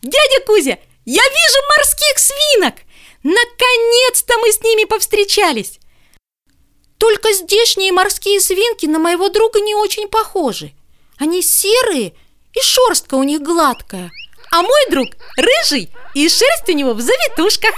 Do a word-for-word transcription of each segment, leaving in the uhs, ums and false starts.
Дядя Кузя, я вижу морских свинок! Наконец-то мы с ними повстречались! Только здешние морские свинки на моего друга не очень похожи. Они серые, и шерстка у них гладкая. А мой друг рыжий, и шерсть у него в завитушках.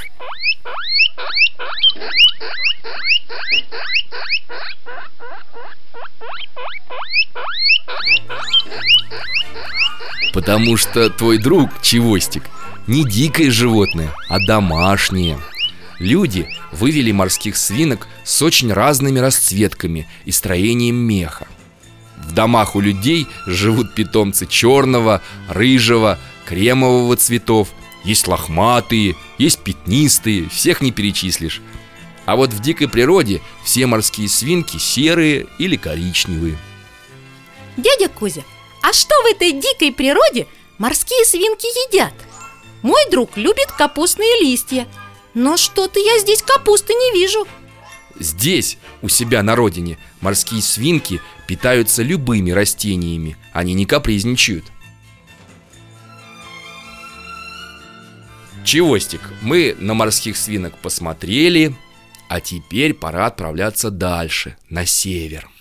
Потому что твой друг, Чевостик, не дикое животное, а домашнее. Люди вывели морских свинок с очень разными расцветками и строением меха. В домах у людей живут питомцы черного, рыжего, кремового цветов. Есть лохматые, есть пятнистые, всех не перечислишь. А вот в дикой природе все морские свинки серые или коричневые. Дядя Кузя, а что в этой дикой природе морские свинки едят? Мой друг любит капустные листья, но что-то я здесь капусты не вижу. Здесь, у себя на родине, морские свинки питаются любыми растениями. Они не капризничают. Чевостик, мы на морских свинок посмотрели, а теперь пора отправляться дальше, на север.